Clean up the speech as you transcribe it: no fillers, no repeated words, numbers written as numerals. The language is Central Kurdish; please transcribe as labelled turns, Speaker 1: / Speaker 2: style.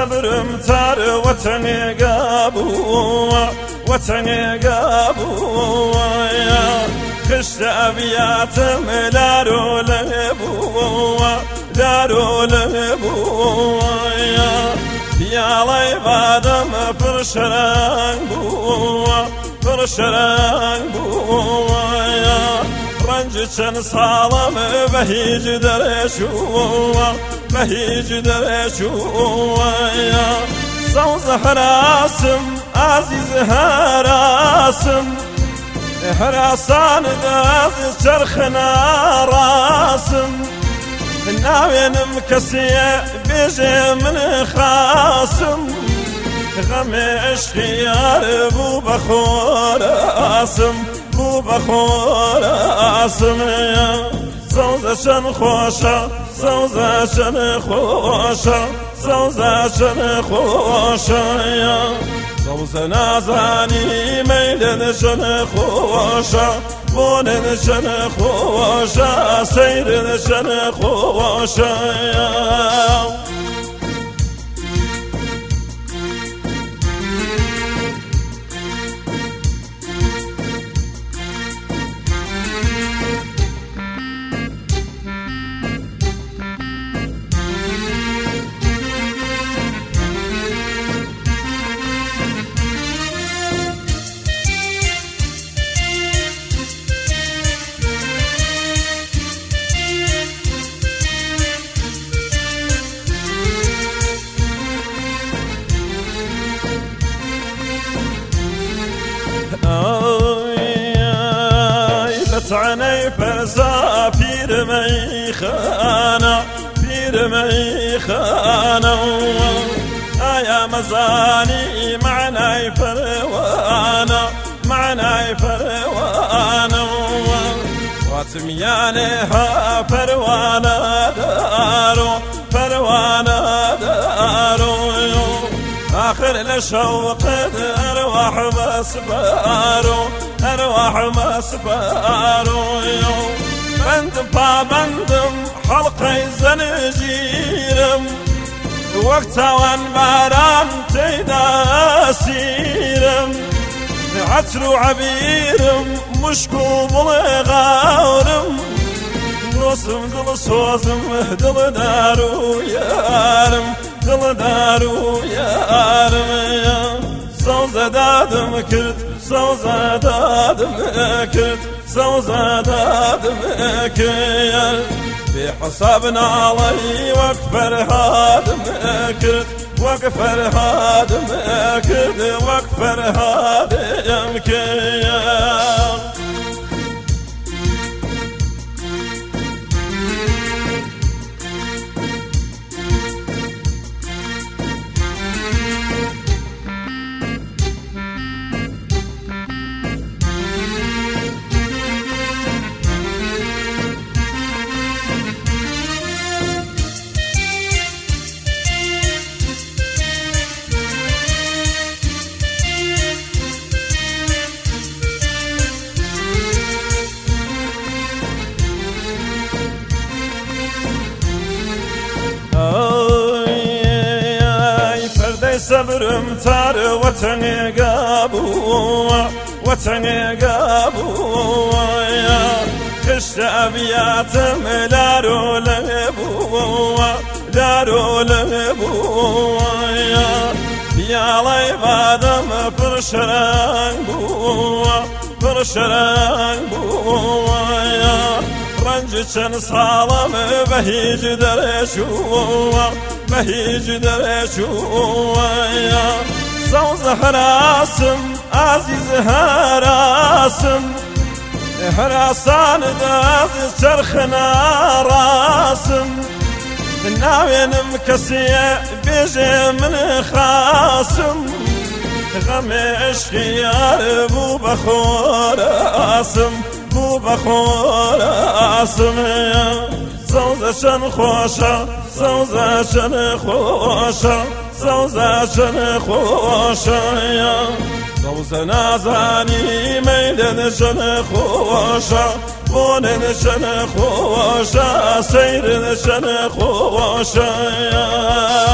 Speaker 1: صبرم تار وطني قابوا وطني قابوا خشت أبياتم دارو لبوا دارو لبوا يا لي بادم فرشران بوا فرشران بوا رنج چن سالم بهیج درشوا بهیج درشوا سوز حراسم عزیز حراسم حراسان داز چرخنا راسم ناوینم کسی بیجه من خاسم غم عشقیار بو بخوراسم بو بخوراسم سوزشن خوشا سوزشن خوشا سوزشن خوشا سوز نازانی میلنشن خوشا بوننشن خوشا سیرنشن خوشا عني فرزا بير ميخانا بير ميخانا يا مزاني معنا فروانا معنا فروانا واتميانها فروانا دارو فروانا دارو آخر لشوق أرواح مسبارو أرواح مسبارو بند بابندم حلقي زنجيرم وقتا وان باران تيداسيرم عطر عبيرم مشكو بلغارم نصم دل صوزم دل دارو يارم دل دارو يارم سوزة دادم كرت سوزة دادم كرت سوزة دادم كرت بحسابنا علي وكفر هادم كرت وكفر هادم كرت وكفر هادم كرت صبرم تار وطني قابوا وطني قابوا خشت أبياتم دارو لبوا دارو لبوا يا لي بادم فرشران بوا فرشران بوا رنج چن سالم بهیج درشوا بهیج درشوا سوز حراسم عزیز حراسم حراسان داز چرخنا راسم ناوینم کسی بیجه من خاسم غم عشقیار بو بخوراسم بو بخوراسم سوزشن خوشا سوزشن خوشا سوزشن خوشا سوز نازانی میلنشن خوشا بوننشن خوشا سیرنشن خوشا